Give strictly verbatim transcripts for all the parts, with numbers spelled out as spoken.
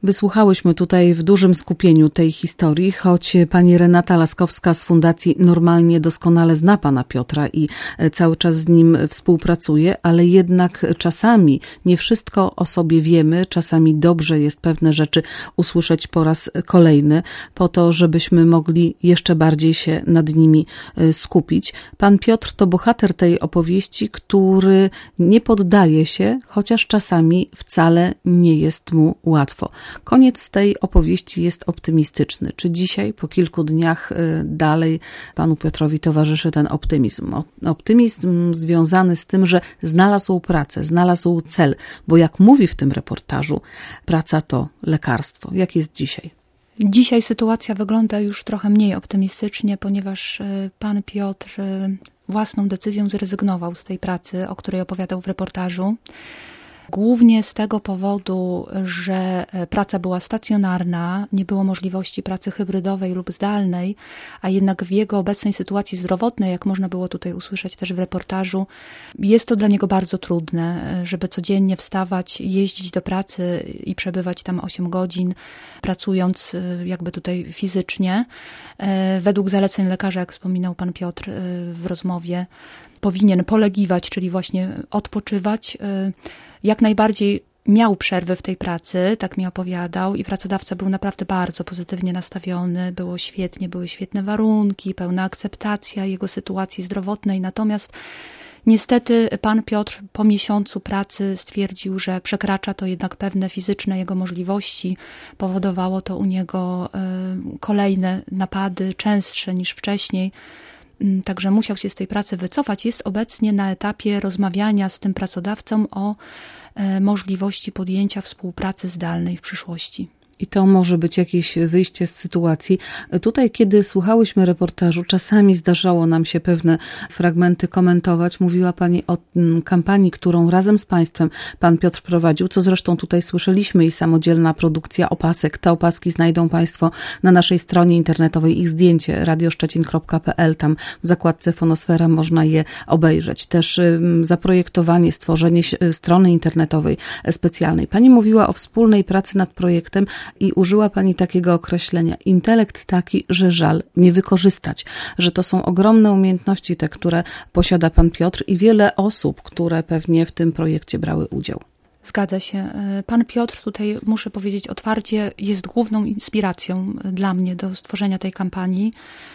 Wysłuchałyśmy tutaj w dużym skupieniu tej historii, choć pani Renata Laskowska z Fundacji Normalnie doskonale zna pana Piotra i cały czas z nim współpracuje, ale jednak czasami nie wszystko o sobie wiemy, czasami dobrze jest pewne rzeczy usłyszeć po raz kolejny, po to, żebyśmy mogli jeszcze bardziej się nad nimi skupić. Pan Piotr to bohater tej opowieści, który nie poddaje się, chociaż czasami wcale nie jest mu łatwo. Koniec tej opowieści jest optymistyczny. Czy dzisiaj, po kilku dniach dalej panu Piotrowi towarzyszy ten optymizm? Optymizm związany z tym, że znalazł pracę, znalazł cel, bo jak mówi w tym reportażu, praca to lekarstwo. Jak jest dzisiaj? Dzisiaj sytuacja wygląda już trochę mniej optymistycznie, ponieważ pan Piotr własną decyzją zrezygnował z tej pracy, o której opowiadał w reportażu. Głównie z tego powodu, że praca była stacjonarna, nie było możliwości pracy hybrydowej lub zdalnej, a jednak w jego obecnej sytuacji zdrowotnej, jak można było tutaj usłyszeć też w reportażu, jest to dla niego bardzo trudne, żeby codziennie wstawać, jeździć do pracy i przebywać tam osiem godzin, pracując jakby tutaj fizycznie. Według zaleceń lekarza, jak wspominał pan Piotr w rozmowie, powinien polegiwać, czyli właśnie odpoczywać. Jak najbardziej miał przerwy w tej pracy, tak mi opowiadał, i pracodawca był naprawdę bardzo pozytywnie nastawiony, było świetnie, były świetne warunki, pełna akceptacja jego sytuacji zdrowotnej, natomiast niestety pan Piotr po miesiącu pracy stwierdził, że przekracza to jednak pewne fizyczne jego możliwości, powodowało to u niego kolejne napady, częstsze niż wcześniej. Także musiał się z tej pracy wycofać. Jest obecnie na etapie rozmawiania z tym pracodawcą o możliwości podjęcia współpracy zdalnej w przyszłości. I to może być jakieś wyjście z sytuacji. Tutaj, kiedy słuchałyśmy reportażu, czasami zdarzało nam się pewne fragmenty komentować. Mówiła pani o kampanii, którą razem z państwem pan Piotr prowadził, co zresztą tutaj słyszeliśmy, i samodzielna produkcja opasek. Te opaski znajdą państwo na naszej stronie internetowej, ich zdjęcie radio szczecin kropka p l. Tam w zakładce Fonosfera można je obejrzeć. Też zaprojektowanie, stworzenie strony internetowej specjalnej. Pani mówiła o wspólnej pracy nad projektem i użyła pani takiego określenia: intelekt taki, że żal nie wykorzystać, że to są ogromne umiejętności te, które posiada pan Piotr i wiele osób, które pewnie w tym projekcie brały udział. Zgadza się. Pan Piotr, tutaj muszę powiedzieć otwarcie, jest główną inspiracją dla mnie do stworzenia tej kampanii.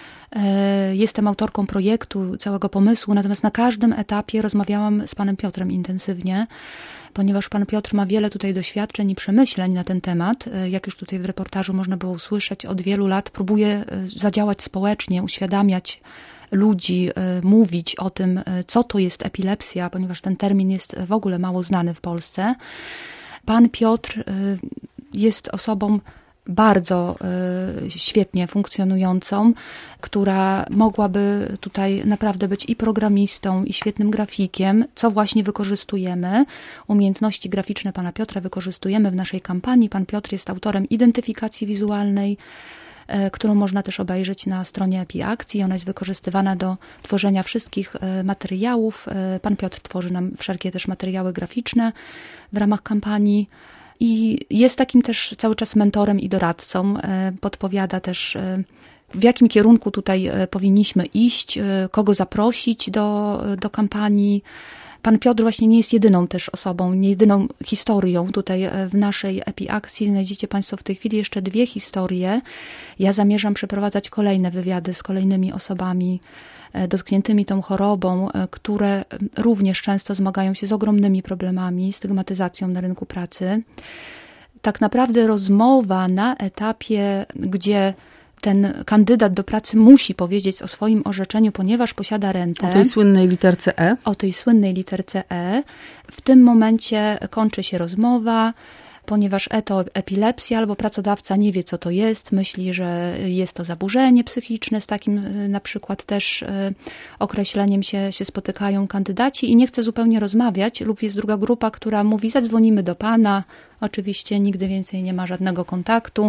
Jestem autorką projektu, całego pomysłu, natomiast na każdym etapie rozmawiałam z panem Piotrem intensywnie, ponieważ pan Piotr ma wiele tutaj doświadczeń i przemyśleń na ten temat. Jak już tutaj w reportażu można było usłyszeć, od wielu lat próbuje zadziałać społecznie, uświadamiać ludzi, mówić o tym, co to jest epilepsja, ponieważ ten termin jest w ogóle mało znany w Polsce. Pan Piotr jest osobą bardzo y, świetnie funkcjonującą, która mogłaby tutaj naprawdę być i programistą, i świetnym grafikiem, co właśnie wykorzystujemy. Umiejętności graficzne pana Piotra wykorzystujemy w naszej kampanii. Pan Piotr jest autorem identyfikacji wizualnej, y, którą można też obejrzeć na stronie EpiAkcji. Ona jest wykorzystywana do tworzenia wszystkich y, materiałów. Y, pan Piotr tworzy nam wszelkie też materiały graficzne w ramach kampanii. I jest takim też cały czas mentorem i doradcą. Podpowiada też, w jakim kierunku tutaj powinniśmy iść, kogo zaprosić do, do kampanii. Pan Piotr właśnie nie jest jedyną też osobą, nie jedyną historią. Tutaj w naszej EpiAkcji znajdziecie państwo w tej chwili jeszcze dwie historie. Ja zamierzam przeprowadzać kolejne wywiady z kolejnymi osobami dotkniętymi tą chorobą, które również często zmagają się z ogromnymi problemami, stygmatyzacją na rynku pracy. Tak naprawdę rozmowa na etapie, gdzie ten kandydat do pracy musi powiedzieć o swoim orzeczeniu, ponieważ posiada rentę. O tej słynnej literce E. O tej słynnej literce E. W tym momencie kończy się rozmowa, ponieważ E to epilepsja, albo pracodawca nie wie, co to jest, myśli, że jest to zaburzenie psychiczne, z takim na przykład też określeniem się, się spotykają kandydaci i nie chce zupełnie rozmawiać, lub jest druga grupa, która mówi: zadzwonimy do pana, oczywiście nigdy więcej nie ma żadnego kontaktu,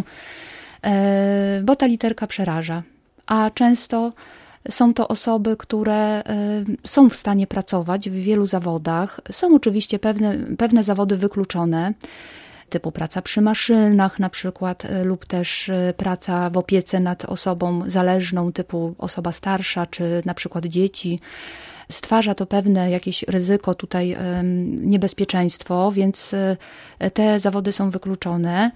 bo ta literka przeraża. A często są to osoby, które są w stanie pracować w wielu zawodach. Są oczywiście pewne, pewne zawody wykluczone. typu praca przy maszynach na przykład, lub też praca w opiece nad osobą zależną, typu osoba starsza, czy na przykład dzieci. Stwarza to pewne jakieś ryzyko tutaj, niebezpieczeństwo, więc te zawody są wykluczone.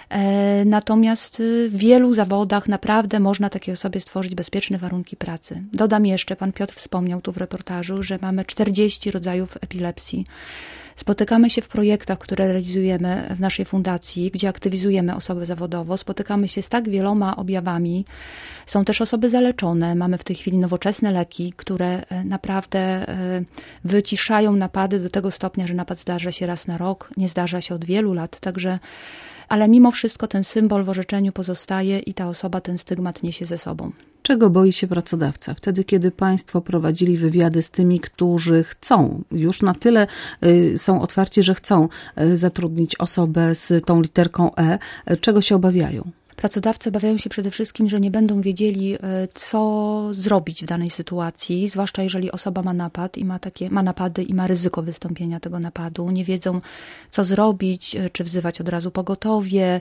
Natomiast w wielu zawodach naprawdę można takiej osobie stworzyć bezpieczne warunki pracy. Dodam jeszcze, pan Piotr wspomniał tu w reportażu, że mamy czterdzieści rodzajów epilepsji. Spotykamy się w projektach, które realizujemy w naszej fundacji, gdzie aktywizujemy osoby zawodowo. Spotykamy się z tak wieloma objawami. Są też osoby zaleczone. Mamy w tej chwili nowoczesne leki, które naprawdę wyciszają napady do tego stopnia, że napad zdarza się raz na rok, nie zdarza się od wielu lat. Także, ale mimo wszystko ten symbol w orzeczeniu pozostaje i ta osoba ten stygmat niesie ze sobą. Czego boi się pracodawca? Wtedy, kiedy państwo prowadzili wywiady z tymi, którzy chcą, już na tyle y, są otwarci, że chcą y, zatrudnić osobę z tą literką E, czego się obawiają? Pracodawcy obawiają się przede wszystkim, że nie będą wiedzieli, co zrobić w danej sytuacji, zwłaszcza jeżeli osoba ma napad i ma takie, ma napady i ma ryzyko wystąpienia tego napadu. Nie wiedzą, co zrobić, czy wzywać od razu pogotowie,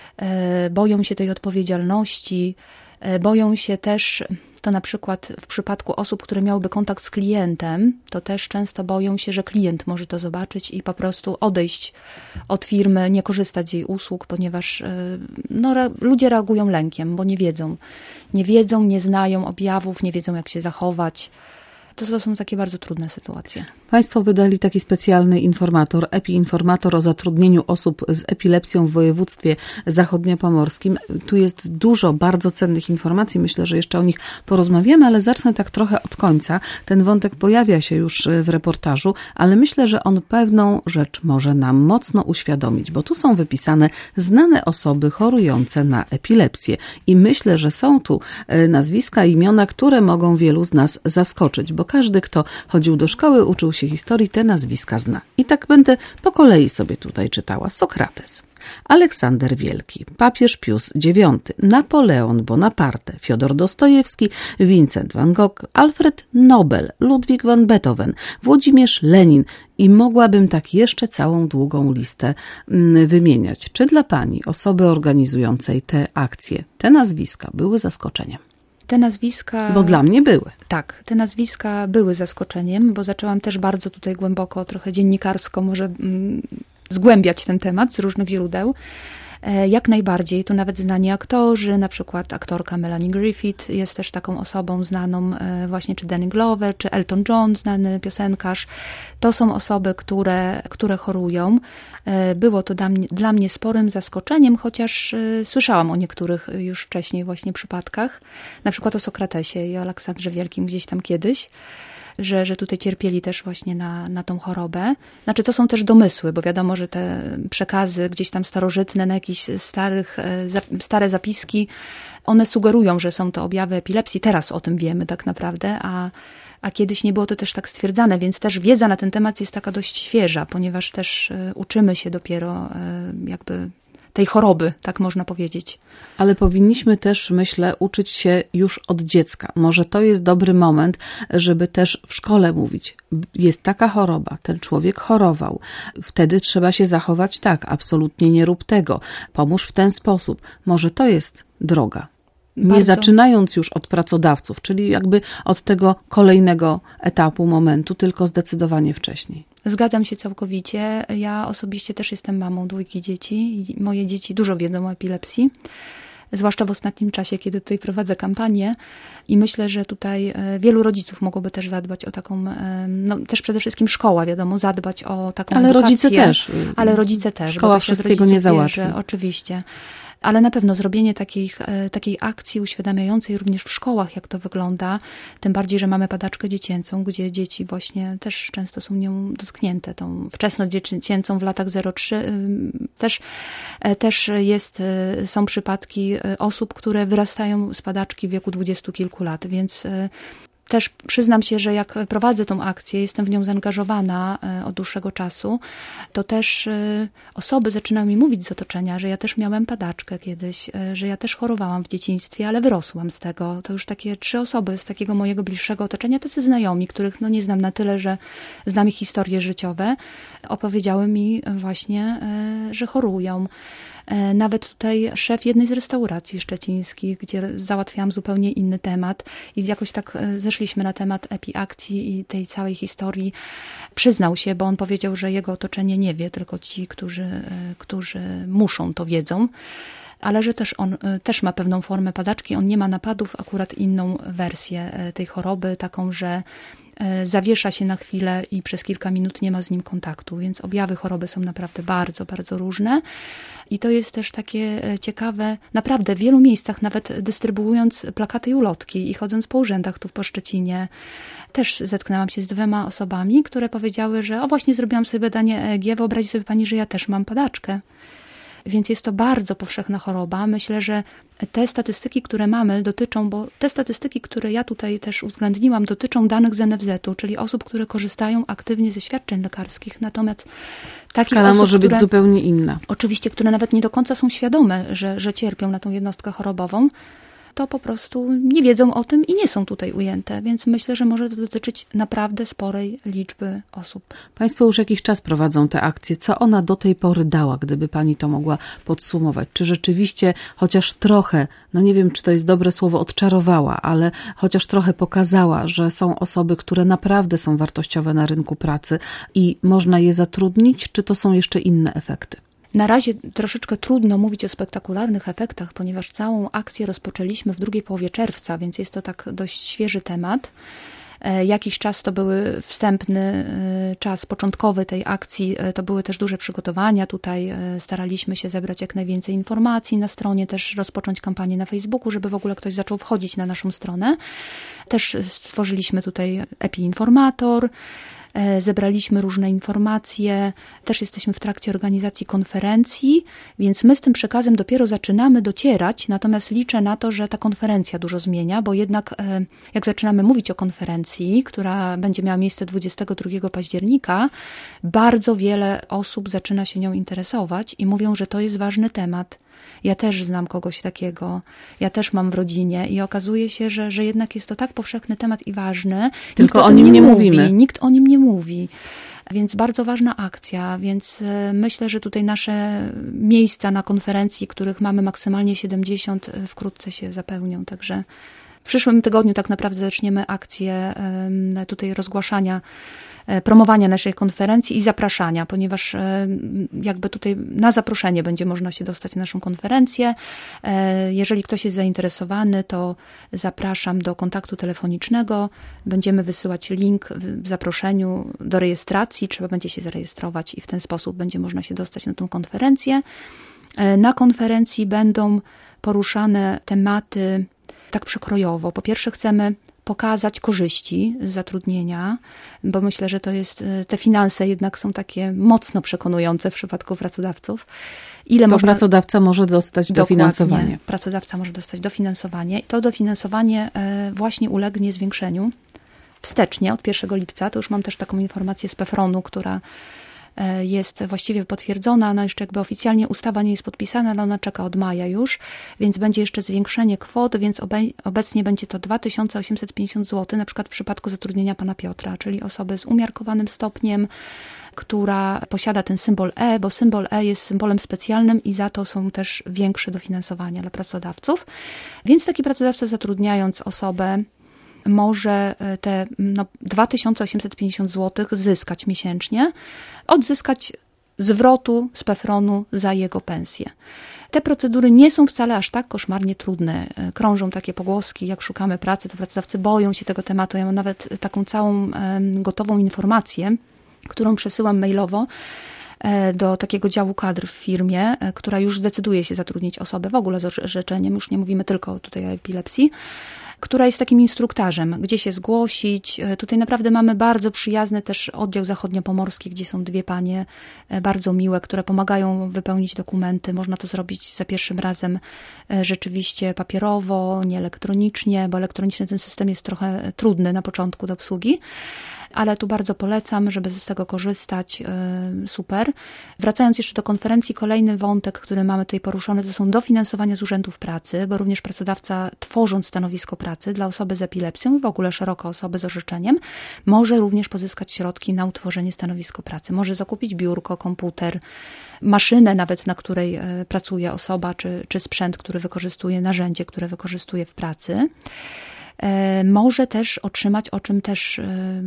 boją się tej odpowiedzialności, boją się też, to na przykład w przypadku osób, które miałyby kontakt z klientem, to też często boją się, że klient może to zobaczyć i po prostu odejść od firmy, nie korzystać z jej usług, ponieważ no, ludzie reagują lękiem, bo nie wiedzą. Nie wiedzą, nie znają objawów, nie wiedzą, jak się zachować. To, to są takie bardzo trudne sytuacje. Państwo wydali taki specjalny informator, epiinformator o zatrudnieniu osób z epilepsją w województwie zachodniopomorskim. Tu jest dużo bardzo cennych informacji. Myślę, że jeszcze o nich porozmawiamy, ale zacznę tak trochę od końca. Ten wątek pojawia się już w reportażu, ale myślę, że on pewną rzecz może nam mocno uświadomić, bo tu są wypisane znane osoby chorujące na epilepsję. I myślę, że są tu nazwiska, imiona, które mogą wielu z nas zaskoczyć, bo każdy, kto chodził do szkoły, uczył się historii, te nazwiska zna. I tak będę po kolei sobie tutaj czytała. Sokrates, Aleksander Wielki, papież Pius dziewiąty, Napoleon Bonaparte, Fiodor Dostojewski, Vincent van Gogh, Alfred Nobel, Ludwik van Beethoven, Włodzimierz Lenin i mogłabym tak jeszcze całą długą listę wymieniać. Czy dla pani, osoby organizującej te akcje, te nazwiska były zaskoczeniem? Te nazwiska... Bo dla mnie były. Tak, te nazwiska były zaskoczeniem, bo zaczęłam też bardzo tutaj głęboko, trochę dziennikarsko może mm, zgłębiać ten temat z różnych źródeł. E, jak najbardziej, tu nawet znani aktorzy, na przykład aktorka Melanie Griffith jest też taką osobą znaną, e, właśnie czy Danny Glover, czy Elton John, znany piosenkarz. To są osoby, które, które chorują. E, było to dla mnie, dla mnie sporym zaskoczeniem, chociaż e, słyszałam o niektórych już wcześniej właśnie przypadkach, na przykład o Sokratesie i o Aleksandrze Wielkim gdzieś tam kiedyś. Że, że tutaj cierpieli też właśnie na, na tą chorobę. Znaczy to są też domysły, bo wiadomo, że te przekazy gdzieś tam starożytne, na jakieś starych, stare zapiski, one sugerują, że są to objawy epilepsji. Teraz o tym wiemy tak naprawdę, a, a kiedyś nie było to też tak stwierdzane, więc też wiedza na ten temat jest taka dość świeża, ponieważ też uczymy się dopiero jakby tej choroby, tak można powiedzieć. Ale powinniśmy też, myślę, uczyć się już od dziecka. Może to jest dobry moment, żeby też w szkole mówić, jest taka choroba, ten człowiek chorował, wtedy trzeba się zachować tak, absolutnie nie rób tego, pomóż w ten sposób. Może to jest droga. Nie Bardzo. Zaczynając już od pracodawców, czyli jakby od tego kolejnego etapu, momentu, tylko zdecydowanie wcześniej. Zgadzam się całkowicie. Ja osobiście też jestem mamą dwójki dzieci. Moje dzieci dużo wiedzą o epilepsji, zwłaszcza w ostatnim czasie, kiedy tutaj prowadzę kampanię i myślę, że tutaj wielu rodziców mogłoby też zadbać o taką, no też przede wszystkim szkoła, wiadomo, zadbać o taką ale edukację. Rodzice też. Ale rodzice też. Szkoła wszystkiego nie załatwi. Oczywiście. Ale na pewno zrobienie takiej, takiej akcji uświadamiającej również w szkołach, jak to wygląda, tym bardziej, że mamy padaczkę dziecięcą, gdzie dzieci właśnie też często są nią dotknięte, tą wczesnodziecięcą w latach zero trzy. Też, też jest, są przypadki osób, które wyrastają z padaczki w wieku dwudziestu kilku lat, więc też przyznam się, że jak prowadzę tą akcję, jestem w nią zaangażowana od dłuższego czasu, to też osoby zaczynają mi mówić z otoczenia, że ja też miałem padaczkę kiedyś, że ja też chorowałam w dzieciństwie, ale wyrosłam z tego. To już takie trzy osoby z takiego mojego bliższego otoczenia, tacy znajomi, których no nie znam na tyle, że znam ich historie życiowe, opowiedziały mi właśnie, że chorują. Nawet tutaj szef jednej z restauracji szczecińskich, gdzie załatwiałam zupełnie inny temat i jakoś tak zeszliśmy na temat epiakcji i tej całej historii, przyznał się, bo on powiedział, że jego otoczenie nie wie, tylko ci, którzy, którzy muszą, to wiedzą, ale że też on też ma pewną formę padaczki, on nie ma napadów, akurat inną wersję tej choroby, taką, że zawiesza się na chwilę i przez kilka minut nie ma z nim kontaktu, więc objawy choroby są naprawdę bardzo, bardzo różne. I to jest też takie ciekawe, naprawdę w wielu miejscach, nawet dystrybuując plakaty i ulotki i chodząc po urzędach tu po Szczecinie, też zetknęłam się z dwiema osobami, które powiedziały, że o właśnie zrobiłam sobie badanie E E G, wyobrazi sobie pani, że ja też mam padaczkę. Więc jest to bardzo powszechna choroba. Myślę, że te statystyki, które mamy, dotyczą, bo te statystyki, które ja tutaj też uwzględniłam, dotyczą danych z N F Z u, czyli osób, które korzystają aktywnie ze świadczeń lekarskich. Natomiast takich skala osób, może być które, zupełnie inna. Oczywiście, które nawet nie do końca są świadome, że, że cierpią na tą jednostkę chorobową, to po prostu nie wiedzą o tym i nie są tutaj ujęte, więc myślę, że może to dotyczyć naprawdę sporej liczby osób. Państwo już jakiś czas prowadzą te akcje. Co ona do tej pory dała, gdyby pani to mogła podsumować? Czy rzeczywiście chociaż trochę, no nie wiem, czy to jest dobre słowo, odczarowała, ale chociaż trochę pokazała, że są osoby, które naprawdę są wartościowe na rynku pracy i można je zatrudnić, czy to są jeszcze inne efekty? Na razie troszeczkę trudno mówić o spektakularnych efektach, ponieważ całą akcję rozpoczęliśmy w drugiej połowie czerwca, więc jest to tak dość świeży temat. Jakiś czas to były wstępny czas początkowy tej akcji, to były też duże przygotowania. Tutaj staraliśmy się zebrać jak najwięcej informacji na stronie, też rozpocząć kampanię na Facebooku, żeby w ogóle ktoś zaczął wchodzić na naszą stronę. Też stworzyliśmy tutaj Epi Informator, zebraliśmy różne informacje, też jesteśmy w trakcie organizacji konferencji, więc my z tym przekazem dopiero zaczynamy docierać, natomiast liczę na to, że ta konferencja dużo zmienia, bo jednak jak zaczynamy mówić o konferencji, która będzie miała miejsce dwudziestego drugiego października, bardzo wiele osób zaczyna się nią interesować i mówią, że to jest ważny temat. Ja też znam kogoś takiego, ja też mam w rodzinie i okazuje się, że, że jednak jest to tak powszechny temat i ważny. Tylko nikt o nim nie, nie mówi, mówimy. Nikt o nim nie mówi. Więc bardzo ważna akcja, więc myślę, że tutaj nasze miejsca na konferencji, których mamy maksymalnie siedemdziesiąt, wkrótce się zapełnią. Także w przyszłym tygodniu tak naprawdę zaczniemy akcję tutaj rozgłaszania, promowania naszej konferencji i zapraszania, ponieważ jakby tutaj na zaproszenie będzie można się dostać na naszą konferencję. Jeżeli ktoś jest zainteresowany, to zapraszam do kontaktu telefonicznego. Będziemy wysyłać link w zaproszeniu do rejestracji. Trzeba będzie się zarejestrować i w ten sposób będzie można się dostać na tą konferencję. Na konferencji będą poruszane tematy tak przekrojowo. Po pierwsze chcemy pokazać korzyści z zatrudnienia, bo myślę, że to jest, te finanse jednak są takie mocno przekonujące w przypadku pracodawców. Ile Bo można, pracodawca może dostać dofinansowanie. Pracodawca może dostać dofinansowanie i to dofinansowanie właśnie ulegnie zwiększeniu wstecznie od pierwszego lipca. To już mam też taką informację z PEFRON-u, która jest właściwie potwierdzona, no jeszcze jakby oficjalnie ustawa nie jest podpisana, ale ona czeka od maja już, więc będzie jeszcze zwiększenie kwot, więc obecnie będzie to dwa tysiące osiemset pięćdziesiąt złotych, na przykład w przypadku zatrudnienia pana Piotra, czyli osoby z umiarkowanym stopniem, która posiada ten symbol E, bo symbol E jest symbolem specjalnym i za to są też większe dofinansowania dla pracodawców. Więc taki pracodawca, zatrudniając osobę, może te no, dwa tysiące osiemset pięćdziesiąt złotych zyskać miesięcznie, odzyskać zwrotu z PEFRON-u za jego pensję. Te procedury nie są wcale aż tak koszmarnie trudne. Krążą takie pogłoski, jak szukamy pracy, to pracodawcy boją się tego tematu. Ja mam nawet taką całą gotową informację, którą przesyłam mailowo do takiego działu kadr w firmie, która już zdecyduje się zatrudnić osobę w ogóle z orzeczeniem, już nie mówimy tylko tutaj o epilepsji. która jest takim instruktarzem, gdzie się zgłosić. Tutaj naprawdę mamy bardzo przyjazny też oddział zachodniopomorski, gdzie są dwie panie bardzo miłe, które pomagają wypełnić dokumenty. Można to zrobić za pierwszym razem rzeczywiście papierowo, nie elektronicznie, bo elektroniczny ten system jest trochę trudny na początku do obsługi. Ale tu bardzo polecam, żeby z tego korzystać. Super. Wracając jeszcze do konferencji, kolejny wątek, który mamy tutaj poruszony, to są dofinansowania z urzędów pracy, bo również pracodawca, tworząc stanowisko pracy dla osoby z epilepsją i w ogóle szeroko osoby z orzeczeniem, może również pozyskać środki na utworzenie stanowiska pracy. Może zakupić biurko, komputer, maszynę nawet, na której pracuje osoba, czy, czy sprzęt, który wykorzystuje, narzędzie, które wykorzystuje w pracy. Może też otrzymać, o czym też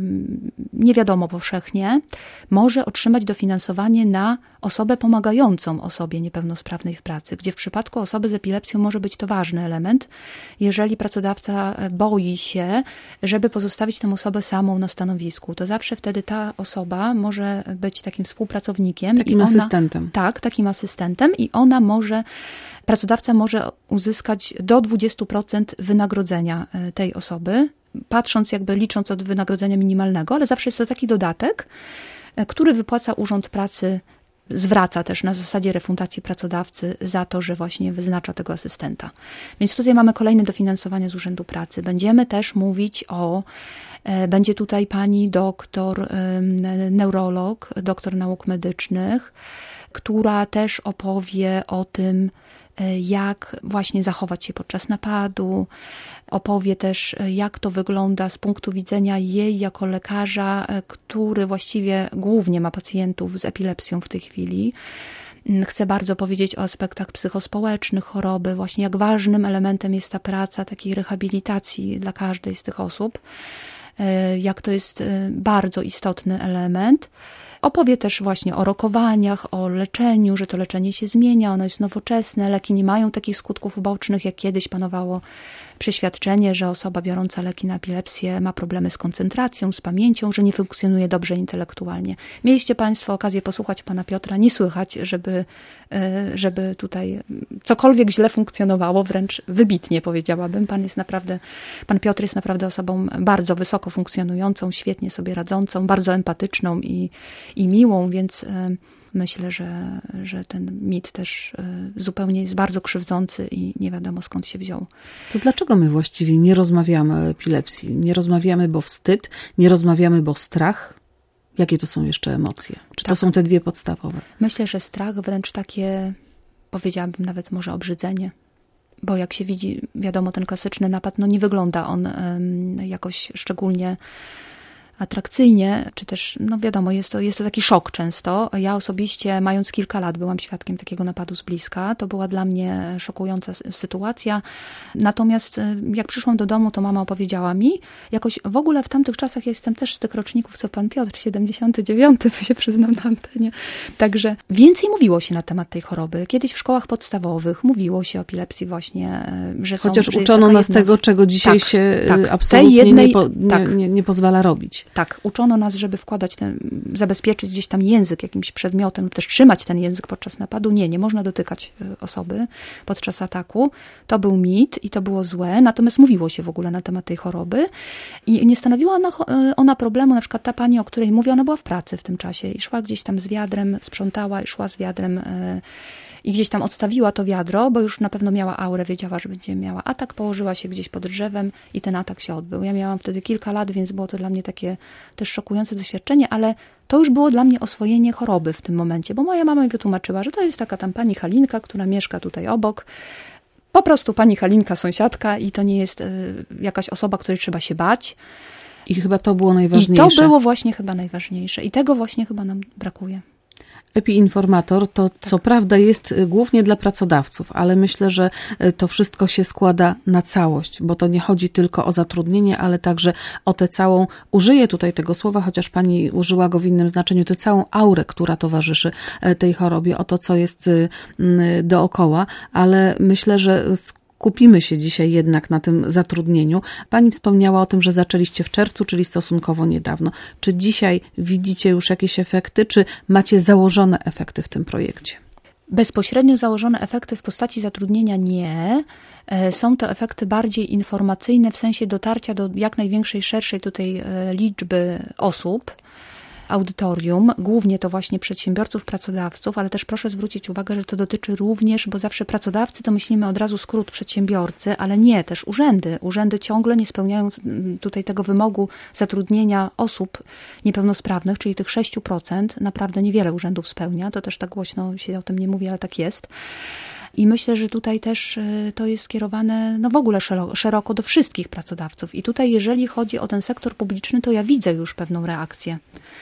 nie wiadomo powszechnie, może otrzymać dofinansowanie na osobę pomagającą osobie niepełnosprawnej w pracy, gdzie w przypadku osoby z epilepsją może być to ważny element, jeżeli pracodawca boi się, żeby pozostawić tę osobę samą na stanowisku, to zawsze wtedy ta osoba może być takim współpracownikiem. Takim i ona, asystentem. Tak, takim asystentem i ona może Pracodawca może uzyskać do dwudziestu procent wynagrodzenia tej osoby, patrząc jakby licząc od wynagrodzenia minimalnego, ale zawsze jest to taki dodatek, który wypłaca Urząd Pracy, zwraca też na zasadzie refundacji pracodawcy za to, że właśnie wyznacza tego asystenta. Więc tutaj mamy kolejne dofinansowanie z Urzędu Pracy. Będziemy też mówić o, będzie tutaj pani doktor, neurolog, doktor nauk medycznych, która też opowie o tym, jak właśnie zachować się podczas napadu, opowie też, jak to wygląda z punktu widzenia jej jako lekarza, który właściwie głównie ma pacjentów z epilepsją w tej chwili. Chcę bardzo powiedzieć o aspektach psychospołecznych choroby, właśnie jak ważnym elementem jest ta praca takiej rehabilitacji dla każdej z tych osób, jak to jest bardzo istotny element. Opowie też właśnie o rokowaniach, o leczeniu, że to leczenie się zmienia, ono jest nowoczesne, leki nie mają takich skutków ubocznych, jak kiedyś panowało przeświadczenie, że osoba biorąca leki na epilepsję ma problemy z koncentracją, z pamięcią, że nie funkcjonuje dobrze intelektualnie. Mieliście Państwo okazję posłuchać pana Piotra, nie słychać, żeby, żeby tutaj cokolwiek źle funkcjonowało, wręcz wybitnie powiedziałabym. Pan jest naprawdę, pan Piotr jest naprawdę osobą bardzo wysoko funkcjonującą, świetnie sobie radzącą, bardzo empatyczną i, i miłą, więc myślę, że, że ten mit też zupełnie jest bardzo krzywdzący i nie wiadomo skąd się wziął. To dlaczego my właściwie nie rozmawiamy o epilepsji? Nie rozmawiamy, bo wstyd? Nie rozmawiamy, bo strach? Jakie to są jeszcze emocje? Czy tak. To są te dwie podstawowe? Myślę, że strach, wręcz takie, powiedziałabym nawet może obrzydzenie. Bo jak się widzi, wiadomo, ten klasyczny napad, no nie wygląda on um, jakoś szczególnie atrakcyjnie, czy też, no wiadomo, jest to, jest to taki szok często. Ja osobiście, mając kilka lat, byłam świadkiem takiego napadu z bliska. To była dla mnie szokująca sytuacja. Natomiast jak przyszłam do domu, to mama opowiedziała mi, jakoś w ogóle w tamtych czasach, ja jestem też z tych roczników, co pan Piotr, siedemdziesiąty dziewiąty, to się przyznam na antenie. Także więcej mówiło się na temat tej choroby. Kiedyś w szkołach podstawowych mówiło się o epilepsji właśnie, że są... Chociaż uczono nas tego, czego dzisiaj tak, się tak. absolutnie jednej, nie, po, nie, tak. nie, nie pozwala robić. Tak, uczono nas, żeby wkładać ten, zabezpieczyć gdzieś tam język jakimś przedmiotem, lub też trzymać ten język podczas napadu. Nie, nie można dotykać osoby podczas ataku. To był mit i to było złe, natomiast mówiło się w ogóle na temat tej choroby i nie stanowiła ona, ona problemu, na przykład ta pani, o której mówię, ona była w pracy w tym czasie i szła gdzieś tam z wiadrem, sprzątała i szła z wiadrem i gdzieś tam odstawiła to wiadro, bo już na pewno miała aurę, wiedziała, że będzie miała atak, położyła się gdzieś pod drzewem i ten atak się odbył. Ja miałam wtedy kilka lat, więc było to dla mnie takie też szokujące doświadczenie, ale to już było dla mnie oswojenie choroby w tym momencie, bo moja mama mi wytłumaczyła, że to jest taka tam pani Halinka, która mieszka tutaj obok, po prostu pani Halinka, sąsiadka i to nie jest y, jakaś osoba, której trzeba się bać. I chyba to było najważniejsze. I to było właśnie chyba najważniejsze i tego właśnie chyba nam brakuje. Epiinformator to co prawda jest głównie dla pracodawców, ale myślę, że to wszystko się składa na całość, bo to nie chodzi tylko o zatrudnienie, ale także o tę całą, użyję tutaj tego słowa, chociaż pani użyła go w innym znaczeniu, tę całą aurę, która towarzyszy tej chorobie, o to, co jest dookoła, ale myślę, że kupimy się dzisiaj jednak na tym zatrudnieniu. Pani wspomniała o tym, że zaczęliście w czerwcu, czyli stosunkowo niedawno. Czy dzisiaj widzicie już jakieś efekty, czy macie założone efekty w tym projekcie? Bezpośrednio założone efekty w postaci zatrudnienia nie. Są to efekty bardziej informacyjne w sensie dotarcia do jak największej, szerszej tutaj liczby osób, audytorium, głównie to właśnie przedsiębiorców, pracodawców, ale też proszę zwrócić uwagę, że to dotyczy również, bo zawsze pracodawcy to myślimy od razu skrót przedsiębiorcy, ale nie, też urzędy. Urzędy ciągle nie spełniają tutaj tego wymogu zatrudnienia osób niepełnosprawnych, czyli tych sześć procent. Naprawdę niewiele urzędów spełnia, to też tak głośno się o tym nie mówi, ale tak jest. I myślę, że tutaj też to jest skierowane no w ogóle szeroko do wszystkich pracodawców. I tutaj jeżeli chodzi o ten sektor publiczny, to ja widzę już pewną reakcję.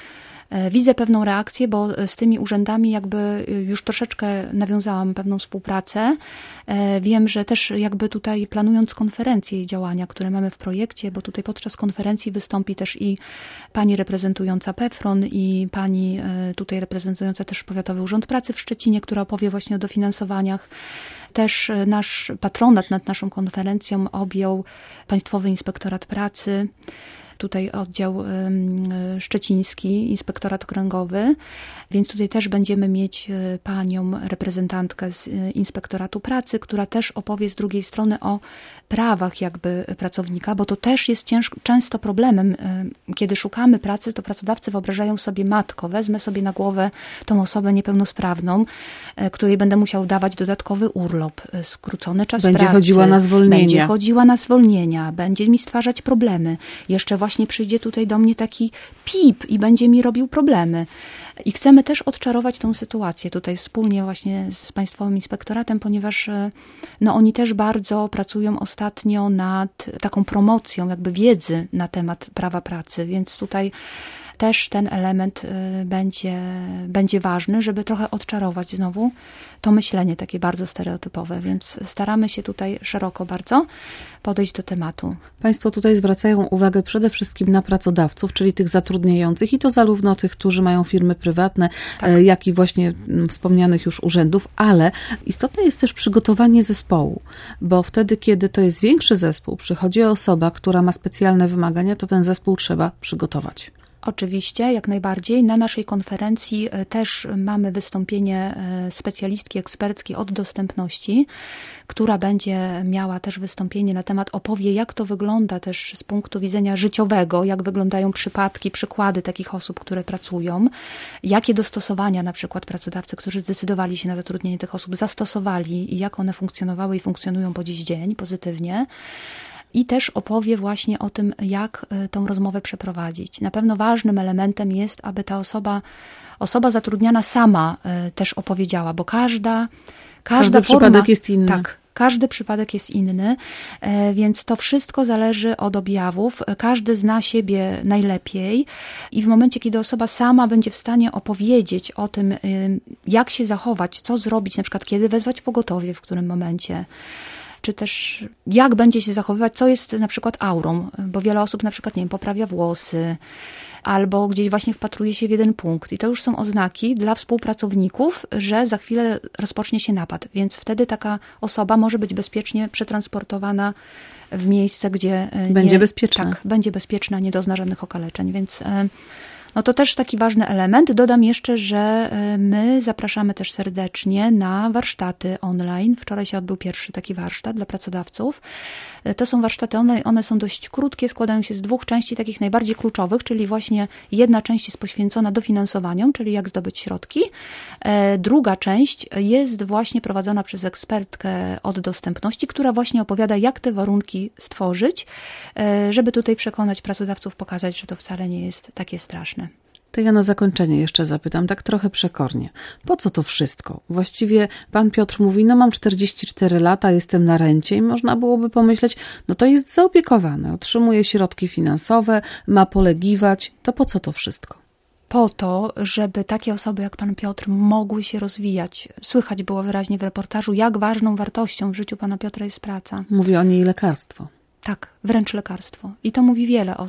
Widzę pewną reakcję, bo z tymi urzędami jakby już troszeczkę nawiązałam pewną współpracę. Wiem, że też jakby tutaj planując konferencje i działania, które mamy w projekcie, bo tutaj podczas konferencji wystąpi też i pani reprezentująca PEFRON i pani tutaj reprezentująca też Powiatowy Urząd Pracy w Szczecinie, która opowie właśnie o dofinansowaniach. Też nasz patronat nad naszą konferencją objął Państwowy Inspektorat Pracy, tutaj oddział szczeciński, inspektorat okręgowy, więc tutaj też będziemy mieć panią reprezentantkę z Inspektoratu Pracy, która też opowie z drugiej strony o prawach jakby pracownika, bo to też jest ciężko, często problemem. Kiedy szukamy pracy, to pracodawcy wyobrażają sobie matko, wezmę sobie na głowę tą osobę niepełnosprawną, której będę musiał dawać dodatkowy urlop, skrócony czas będzie pracy. Będzie chodziła na zwolnienia. Będzie chodziła na zwolnienia, będzie mi stwarzać problemy. Jeszcze właśnie przyjdzie tutaj do mnie taki pip i będzie mi robił problemy. I chcemy też odczarować tą sytuację tutaj wspólnie właśnie z Państwowym Inspektoratem, ponieważ no, oni też bardzo pracują ostatnio nad taką promocją jakby wiedzy na temat prawa pracy, więc tutaj też ten element będzie, będzie ważny, żeby trochę odczarować znowu to myślenie takie bardzo stereotypowe, więc staramy się tutaj szeroko bardzo podejść do tematu. Państwo tutaj zwracają uwagę przede wszystkim na pracodawców, czyli tych zatrudniających i to zarówno tych, którzy mają firmy prywatne, tak, jak i właśnie wspomnianych już urzędów, ale istotne jest też przygotowanie zespołu, bo wtedy, kiedy to jest większy zespół, przychodzi osoba, która ma specjalne wymagania, to ten zespół trzeba przygotować. Oczywiście, jak najbardziej. Na naszej konferencji też mamy wystąpienie specjalistki, ekspertki od dostępności, która będzie miała też wystąpienie na temat, opowie, jak to wygląda też z punktu widzenia życiowego, jak wyglądają przypadki, przykłady takich osób, które pracują, jakie dostosowania na przykład pracodawcy, którzy zdecydowali się na zatrudnienie tych osób, zastosowali i jak one funkcjonowały i funkcjonują po dziś dzień pozytywnie. I też opowie właśnie o tym, jak tą rozmowę przeprowadzić. Na pewno ważnym elementem jest, aby ta osoba, osoba zatrudniana sama też opowiedziała, bo każda, każda Każdy forma, przypadek jest inny. Tak, każdy przypadek jest inny, więc to wszystko zależy od objawów. Każdy zna siebie najlepiej i w momencie, kiedy osoba sama będzie w stanie opowiedzieć o tym, jak się zachować, co zrobić, na przykład kiedy wezwać pogotowie, w którym momencie, czy też jak będzie się zachowywać, co jest na przykład aurą, bo wiele osób na przykład, nie wiem, poprawia włosy, albo gdzieś właśnie wpatruje się w jeden punkt. I to już są oznaki dla współpracowników, że za chwilę rozpocznie się napad, więc wtedy taka osoba może być bezpiecznie przetransportowana w miejsce, gdzie będzie nie, bezpieczna. Tak, będzie bezpieczna, nie dozna żadnych okaleczeń, więc no to też taki ważny element. Dodam jeszcze, że my zapraszamy też serdecznie na warsztaty online. Wczoraj się odbył pierwszy taki warsztat dla pracodawców. To są warsztaty online, one są dość krótkie, składają się z dwóch części takich najbardziej kluczowych, czyli właśnie jedna część jest poświęcona dofinansowaniom, czyli jak zdobyć środki. Druga część jest właśnie prowadzona przez ekspertkę od dostępności, która właśnie opowiada, jak te warunki stworzyć, żeby tutaj przekonać pracodawców, pokazać, że to wcale nie jest takie straszne. To ja na zakończenie jeszcze zapytam, tak trochę przekornie. Po co to wszystko? Właściwie pan Piotr mówi, no mam czterdzieści cztery lata, jestem na rencie i można byłoby pomyśleć, no to jest zaopiekowany, otrzymuje środki finansowe, ma polegiwać. To po co to wszystko? Po to, żeby takie osoby jak pan Piotr mogły się rozwijać. Słychać było wyraźnie w reportażu, jak ważną wartością w życiu pana Piotra jest praca. Mówi o niej lekarstwo. Tak, wręcz lekarstwo. I to mówi wiele osób.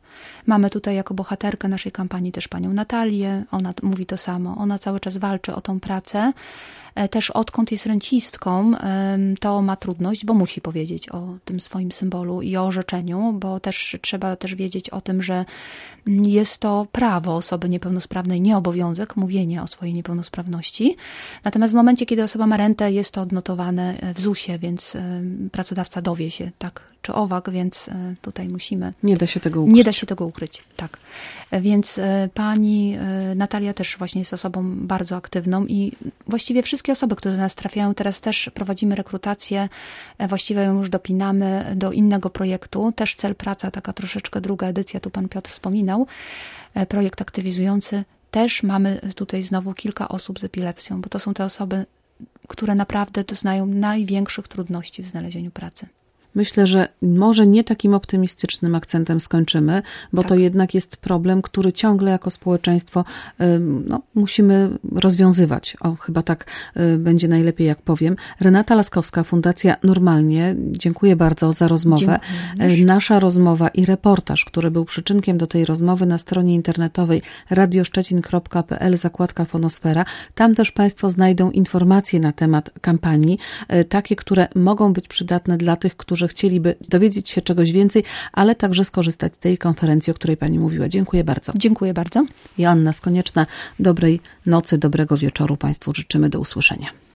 Mamy tutaj jako bohaterkę naszej kampanii też panią Natalię, ona mówi to samo, ona cały czas walczy o tą pracę. Też odkąd jest rencistką, to ma trudność, bo musi powiedzieć o tym swoim symbolu i o orzeczeniu, bo też trzeba też wiedzieć o tym, że jest to prawo osoby niepełnosprawnej, nie obowiązek mówienia o swojej niepełnosprawności. Natomiast w momencie, kiedy osoba ma rentę, jest to odnotowane w zusie, więc pracodawca dowie się tak czy owak, więc tutaj musimy... Nie da się tego ukryć. Nie da się tego ukryć, tak. Więc pani Natalia też właśnie jest osobą bardzo aktywną i właściwie wszystkie osoby, które do nas trafiają, teraz też prowadzimy rekrutację, właściwie ją już dopinamy do innego projektu, też Cel Praca, taka troszeczkę druga edycja, tu pan Piotr wspominał, projekt aktywizujący. Też mamy tutaj znowu kilka osób z epilepsją, bo to są te osoby, które naprawdę doznają największych trudności w znalezieniu pracy. Myślę, że może nie takim optymistycznym akcentem skończymy, bo tak. To jednak jest problem, który ciągle jako społeczeństwo no, musimy rozwiązywać. O, chyba tak będzie najlepiej, jak powiem. Renata Laskowska, Fundacja Normalnie. Dziękuję bardzo za rozmowę. Dziękuję. Nasza rozmowa i reportaż, który był przyczynkiem do tej rozmowy, na stronie internetowej radioszczecin kropka p l, zakładka Fonosfera. Tam też Państwo znajdą informacje na temat kampanii, takie, które mogą być przydatne dla tych, którzy chcieliby dowiedzieć się czegoś więcej, ale także skorzystać z tej konferencji, o której pani mówiła. Dziękuję bardzo. Dziękuję bardzo. Joanna Skonieczna. Dobrej nocy, dobrego wieczoru Państwu życzymy. Do usłyszenia.